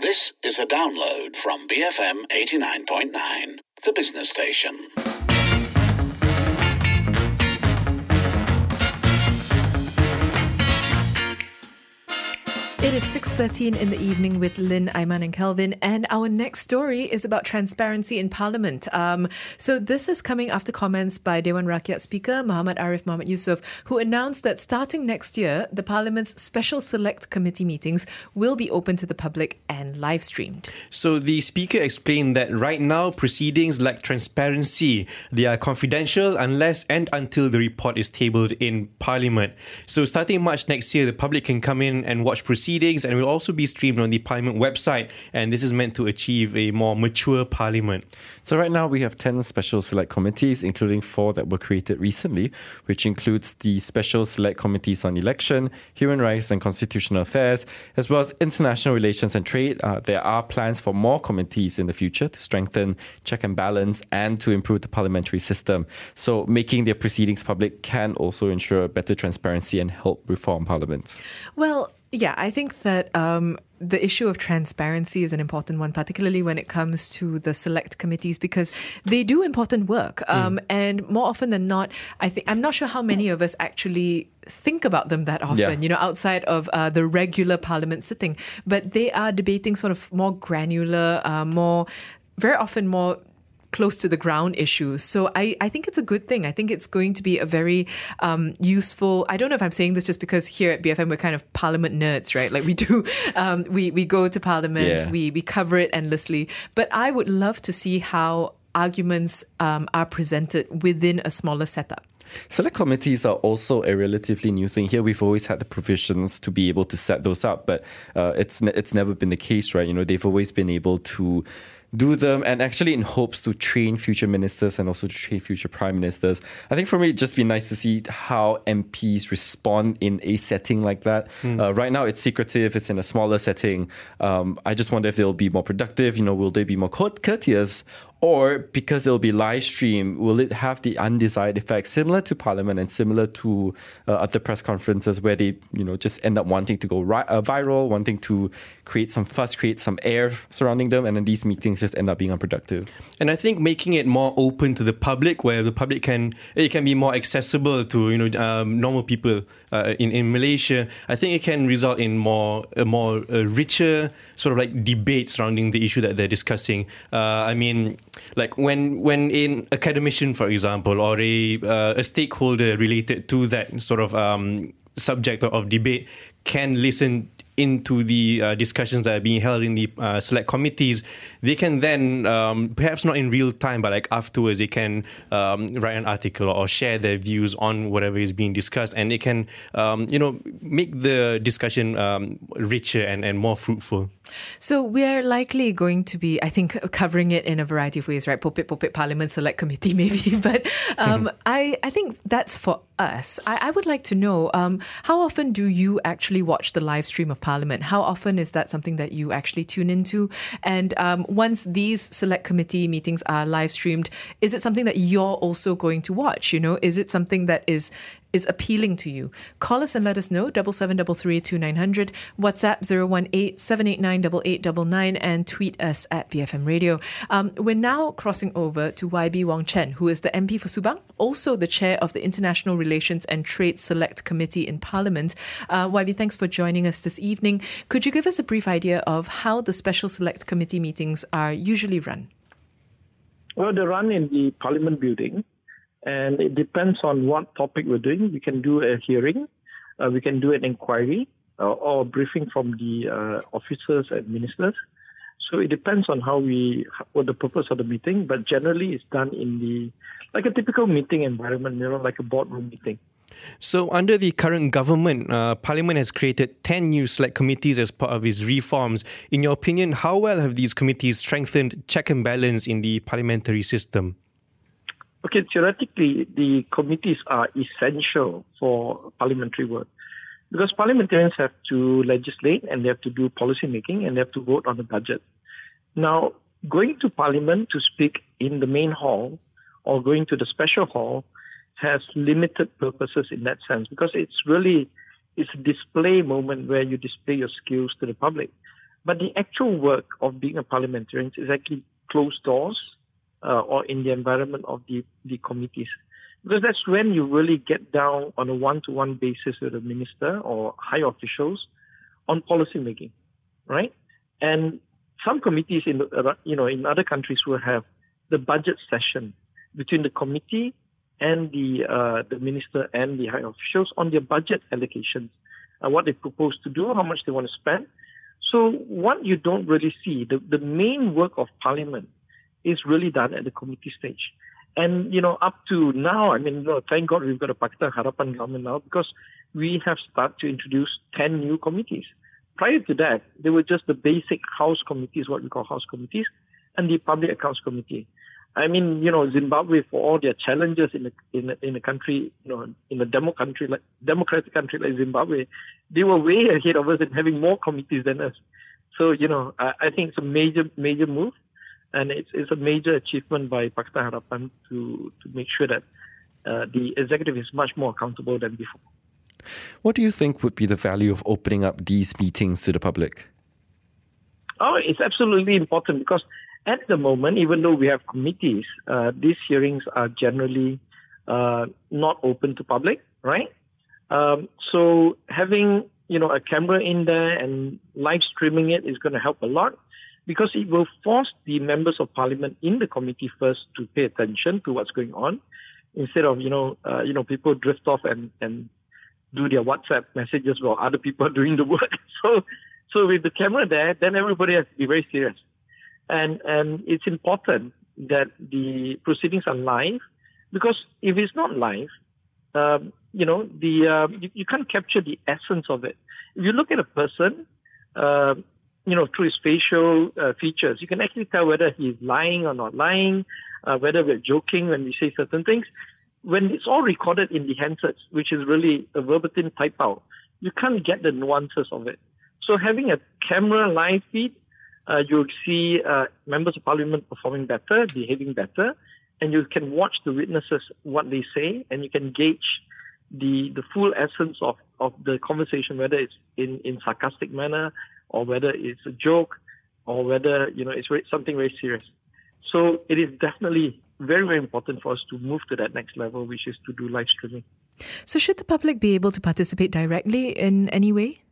This is a download from BFM 89.9, the business station. It is 6:13 in the evening with Lynn, Aiman and Kelvin, and our next story is about transparency in Parliament. So this is coming after comments by Dewan Rakyat Speaker Muhammad Arif Muhammad Yusof, who announced that starting next year, the Parliament's Special Select Committee meetings will be open to the public and live streamed. So the Speaker explained that right now proceedings lack transparency. They are confidential unless and until the report is tabled in Parliament. So starting March next year, the public can come in and watch proceedings and will also be streamed on the Parliament website, and this is meant to achieve a more mature Parliament. So right now we have 10 special select committees, including 4 that were created recently, which includes the special select committees on election, human rights and constitutional affairs, as well as international relations and trade. There are plans for more committees in the future to strengthen check and balance and to improve the parliamentary system. So making their proceedings public can also ensure better transparency and help reform Parliament. Well, yeah, I think that the issue of transparency is an important one, particularly when it comes to the select committees, because they do important work. And more often than not, I'm not sure how many of us actually think about them that often, outside of the regular Parliament sitting. But they are debating sort of more granular, very often more close to the ground issues. So I think it's a good thing. I think it's going to be a very useful, I don't know if I'm saying this just because here at BFM we're kind of Parliament nerds, right? Like we do, we go to Parliament, we cover it endlessly. But I would love to see how arguments are presented within a smaller setup. Select committees are also a relatively new thing here. We've always had the provisions to be able to set those up, but it's never been the case, right? They've always been able to do them, and actually in hopes to train future ministers and also to train future prime ministers. I think for me, it'd just be nice to see how MPs respond in a setting like that. Right now, it's secretive, it's in a smaller setting. I just wonder if they'll be more productive, will they be more courteous? Or because it'll be live streamed, will it have the undesired effect similar to Parliament and similar to other press conferences where they, just end up wanting to go viral, wanting to create some fuss, create some air surrounding them, and then these meetings just end up being unproductive. And I think making it more open to the public, where the public can be more accessible to normal people in Malaysia, I think it can result in a more richer sort of like debate surrounding the issue that they're discussing. Like when an academician, for example, or a stakeholder related to that sort of subject of debate can listen into the discussions that are being held in the select committees, they can then, perhaps not in real time, but like afterwards, they can write an article or share their views on whatever is being discussed, and it can, make the discussion richer and more fruitful. So we're likely going to be, I think, covering it in a variety of ways, right? Popit Parliament Select Committee maybe. But I think that's for us. I would like to know, how often do you actually watch the live stream of Parliament? How often is that something that you actually tune into? And once these select committee meetings are live streamed, is it something that you're also going to watch? Is it something that is appealing to you? Call us and let us know, 7733 2900, WhatsApp 018-789-8899, and tweet us at BFM Radio. We're now crossing over to YB Wong Chen, who is the MP for Subang, also the chair of the International Relations and Trade Select Committee in Parliament. YB, thanks for joining us this evening. Could you give us a brief idea of how the Special Select Committee meetings are usually run? Well, they're run in the Parliament building. And it depends on what topic we're doing. We can do a hearing, we can do an inquiry, or a briefing from the officers and ministers. So it depends on what the purpose of the meeting. But generally, it's done in like a typical meeting environment, like a boardroom meeting. So under the current government, Parliament has created 10 new select committees as part of its reforms. In your opinion, how well have these committees strengthened check and balance in the parliamentary system? Okay, theoretically, the committees are essential for parliamentary work because parliamentarians have to legislate and they have to do policy making and they have to vote on the budget. Now, going to Parliament to speak in the main hall or going to the special hall has limited purposes in that sense because it's a display moment where you display your skills to the public. But the actual work of being a parliamentarian is actually closed doors or in the environment of the committees. Because that's when you really get down on a one-to-one basis with a minister or high officials on policy making, right? And some committees in other countries will have the budget session between the committee and the minister and the high officials on their budget allocations, what they propose to do, how much they want to spend. So what you don't really see, the main work of Parliament is really done at the committee stage. And, up to now, thank God we've got a Pakatan Harapan government now, because we have started to introduce 10 new committees. Prior to that, they were just the basic House committees, what we call House committees, and the Public Accounts Committee. Zimbabwe, for all their challenges in a country, in a democratic country like Zimbabwe, they were way ahead of us in having more committees than us. So, I think it's a major move, and it's a major achievement by Pakatan Harapan to make sure that the executive is much more accountable than before. What do you think would be the value of opening up these meetings to the public? Oh, it's absolutely important, because at the moment, even though we have committees, these hearings are generally not open to public, right? So having, a camera in there and live streaming it is going to help a lot, because it will force the members of parliament in the committee first to pay attention to what's going on, instead of, people drift off and do their WhatsApp messages while other people are doing the work. So with the camera there, then everybody has to be very serious. And it's important that the proceedings are live, because if it's not live, you can't capture the essence of it. If you look at a person, through his facial features, you can actually tell whether he's lying or not lying, whether we're joking when we say certain things. When it's all recorded in the handsets, which is really a verbatim type out, you can't get the nuances of it. So having a camera live feed, you'll see members of parliament performing better, behaving better, and you can watch the witnesses, what they say, and you can gauge the full essence of the conversation, whether it's in sarcastic manner, or whether it's a joke, or whether, it's something very serious. So it is definitely very, very important for us to move to that next level, which is to do live streaming. So should the public be able to participate directly in any way?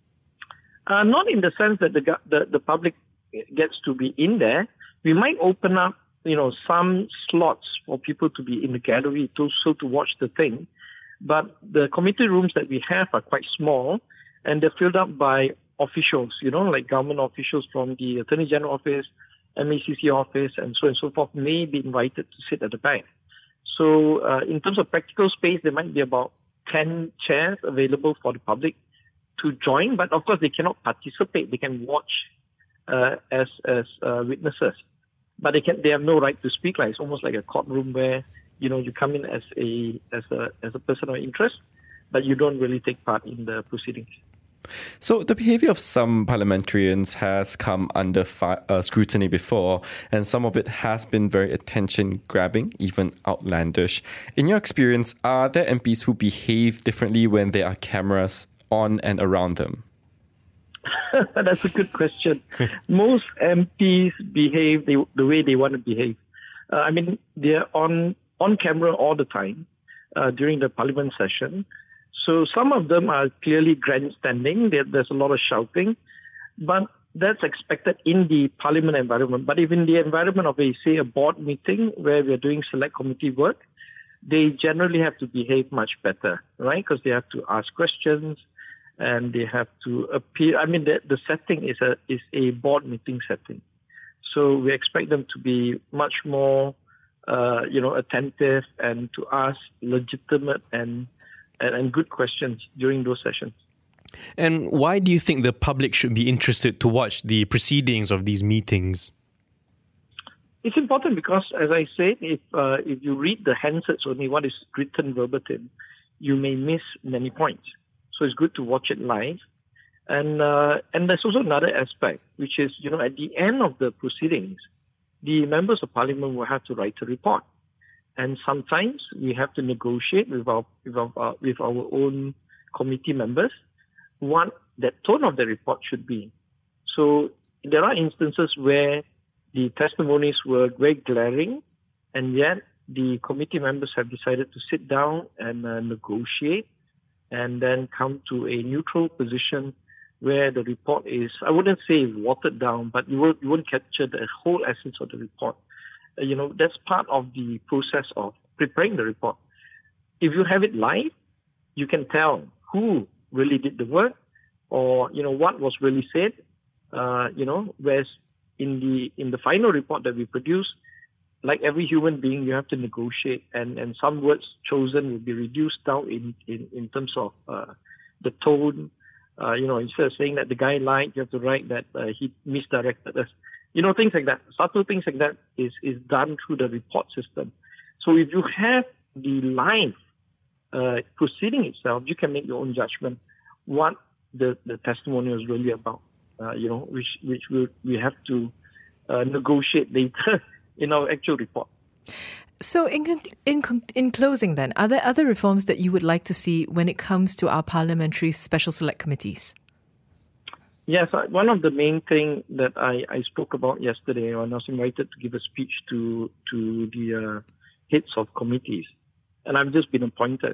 Not in the sense that the public gets to be in there. We might open up, some slots for people to be in the gallery to watch the thing. But the committee rooms that we have are quite small, and they're filled up by officials, like government officials from the Attorney General Office, MACC office, and so on and so forth, may be invited to sit at the back. So in terms of practical space, there might be about 10 chairs available for the public to join, but of course they cannot participate. They can watch as witnesses, but they have no right to speak. Like, it's almost like a courtroom where you come in as a person of interest, but you don't really take part in the proceedings. So the behavior of some parliamentarians has come under scrutiny before, and some of it has been very attention-grabbing, even outlandish. In your experience, are there MPs who behave differently when there are cameras on and around them? That's a good question. Most MPs behave the way they want to behave. They're on camera all the time during the parliament session. So some of them are clearly grandstanding. There's a lot of shouting, but that's expected in the parliament environment. But if in the environment of a board meeting where we're doing select committee work, they generally have to behave much better, right? Because they have to ask questions and they have to appear. The setting is a board meeting setting. So we expect them to be much more, attentive and to ask legitimate and good questions during those sessions. And why do you think the public should be interested to watch the proceedings of these meetings? It's important because, as I said, if you read the handsets only, what is written verbatim, you may miss many points. So it's good to watch it live. And there's also another aspect, which is, at the end of the proceedings, the members of parliament will have to write a report. And sometimes we have to negotiate with our own committee members what that tone of the report should be. So there are instances where the testimonies were very glaring, and yet the committee members have decided to sit down and negotiate and then come to a neutral position where the report is, I wouldn't say watered down, but you won't capture the whole essence of the report. That's part of the process of preparing the report. If you have it live, you can tell who really did the work, or what was really said. Whereas in the final report that we produce, like every human being, you have to negotiate, and some words chosen will be reduced down in terms of the tone. Instead of saying that the guy lied, you have to write that he misdirected us. Things like that. Subtle things like that is done through the report system. So if you have the live proceeding itself, you can make your own judgment what the testimony was really about. Which we have to negotiate later in our actual report. So in closing then, are there other reforms that you would like to see when it comes to our parliamentary special select committees? Yes, one of the main things that I spoke about yesterday when I was invited to give a speech to the heads of committees, and I've just been appointed.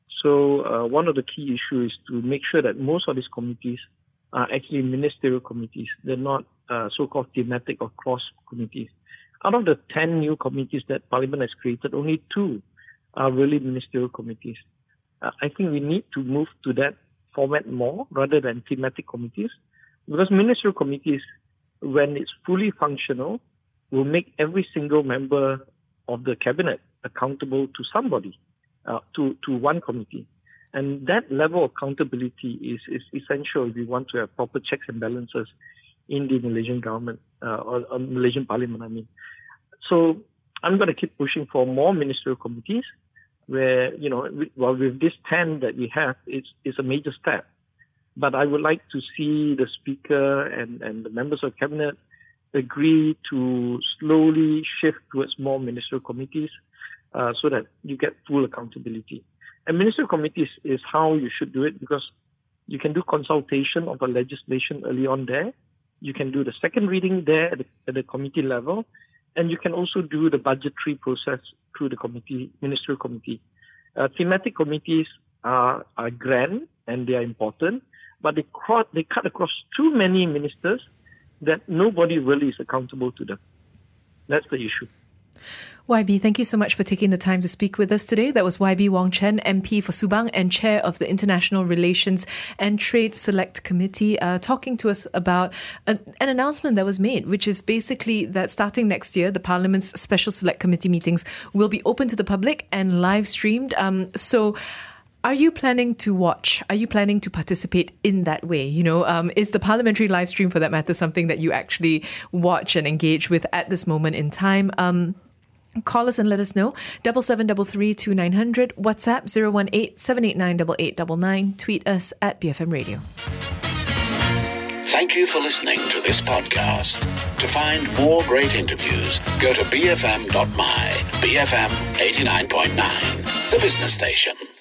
So one of the key issues is to make sure that most of these committees are actually ministerial committees. They're not so-called thematic or cross committees. Out of the 10 new committees that Parliament has created, only 2 are really ministerial committees. I think we need to move to that format more rather than thematic committees, because ministerial committees, when it's fully functional, will make every single member of the cabinet accountable to somebody, to one committee. And that level of accountability is essential if we want to have proper checks and balances in the Malaysian government, or Malaysian Parliament, I mean. So I'm going to keep pushing for more ministerial committees where, with this 10 that we have, it's a major step. But I would like to see the Speaker and the members of Cabinet agree to slowly shift towards more ministerial committees so that you get full accountability. And ministerial committees is how you should do it, because you can do consultation of a legislation early on there. You can do the second reading there at the committee level. And you can also do the budgetary process through the ministerial committee. Thematic committees are grand and they are important, but they cut across too many ministers that nobody really is accountable to them. That's the issue. YB, thank you so much for taking the time to speak with us today. That was YB Wong Chen, MP for Subang and Chair of the International Relations and Trade Select Committee, talking to us about an announcement that was made, which is basically that starting next year, the Parliament's Special Select Committee meetings will be open to the public and live streamed. So are you planning to watch? Are you planning to participate in that way? Is the parliamentary live stream, for that matter, something that you actually watch and engage with at this moment in time? Call us and let us know. 7733 2900, WhatsApp 018-789-8899. Tweet us at BFM Radio. Thank you for listening to this podcast. To find more great interviews, go to bfm.my. BFM 89.9, the business station.